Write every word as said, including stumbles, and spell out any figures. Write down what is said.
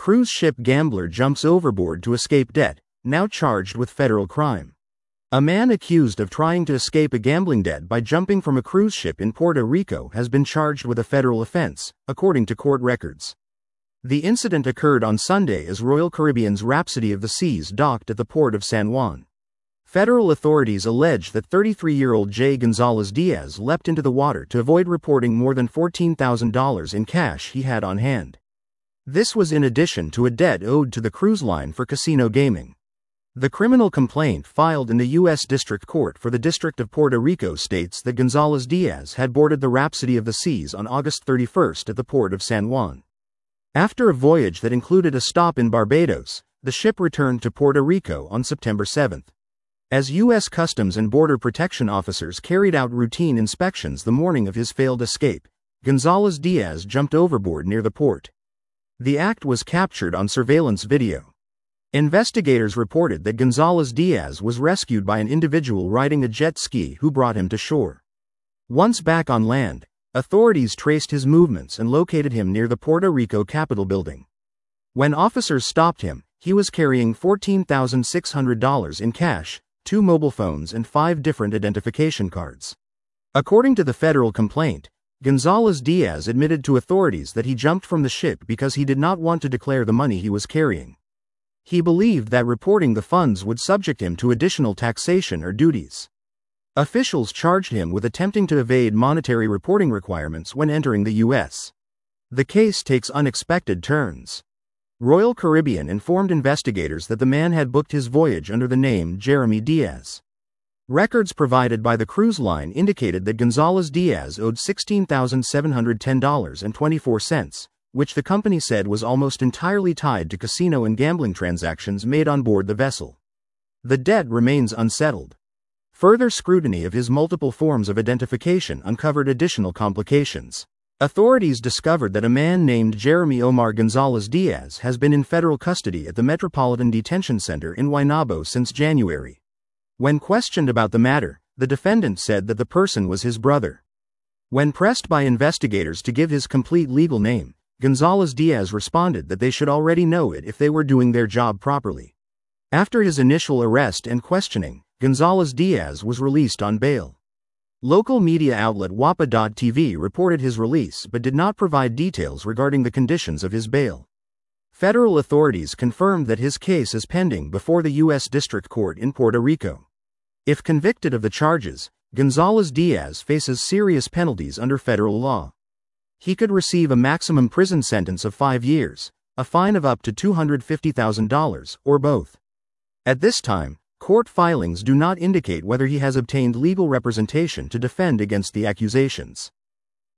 cruise ship gambler jumps overboard to escape debt, now charged with federal crime. A man accused of trying to escape a gambling debt by jumping from a cruise ship in Puerto Rico has been charged with a federal offense, according to court records. The incident occurred on Sunday as Royal Caribbean's Rhapsody of the Seas docked at the port of San Juan. Federal authorities allege that thirty-three-year-old Jay Gonzalez Diaz leapt into the water to avoid reporting more than fourteen thousand dollars in cash he had on hand. This was in addition to a debt owed to the cruise line for casino gaming. The criminal complaint filed in the U S District Court for the District of Puerto Rico states that Gonzalez Diaz had boarded the Rhapsody of the Seas on August thirty-first at the port of San Juan. After a voyage that included a stop in Barbados, the ship returned to Puerto Rico on September seventh. As U S Customs and Border Protection officers carried out routine inspections the morning of his failed escape, Gonzalez Diaz jumped overboard near the port. The act was captured on surveillance video. Investigators reported that Gonzalez Diaz was rescued by an individual riding a jet ski who brought him to shore. Once back on land, authorities traced his movements and located him near the Puerto Rico Capitol building. When officers stopped him, he was carrying fourteen thousand six hundred dollars in cash, two mobile phones and five different identification cards. According to the federal complaint, Gonzalez Diaz admitted to authorities that he jumped from the ship because he did not want to declare the money he was carrying. He believed that reporting the funds would subject him to additional taxation or duties. Officials charged him with attempting to evade monetary reporting requirements when entering the U S. The case takes unexpected turns. Royal Caribbean informed investigators that the man had booked his voyage under the name Jeremy Diaz. Records provided by the cruise line indicated that Gonzalez Diaz owed sixteen thousand seven hundred ten dollars and twenty-four cents, which the company said was almost entirely tied to casino and gambling transactions made on board the vessel. The debt remains unsettled. Further scrutiny of his multiple forms of identification uncovered additional complications. Authorities discovered that a man named Jeremy Omar Gonzalez Diaz has been in federal custody at the Metropolitan Detention Center in Guaynabo since January. When questioned about the matter, the defendant said that the person was his brother. When pressed by investigators to give his complete legal name, Gonzalez Diaz responded that they should already know it if they were doing their job properly. After his initial arrest and questioning, Gonzalez Diaz was released on bail. Local media outlet W A P A dot T V reported his release but did not provide details regarding the conditions of his bail. Federal authorities confirmed that his case is pending before the U S District Court in Puerto Rico. If convicted of the charges, Gonzalez Diaz faces serious penalties under federal law. He could receive a maximum prison sentence of five years, a fine of up to two hundred fifty thousand dollars, or both. At this time, court filings do not indicate whether he has obtained legal representation to defend against the accusations.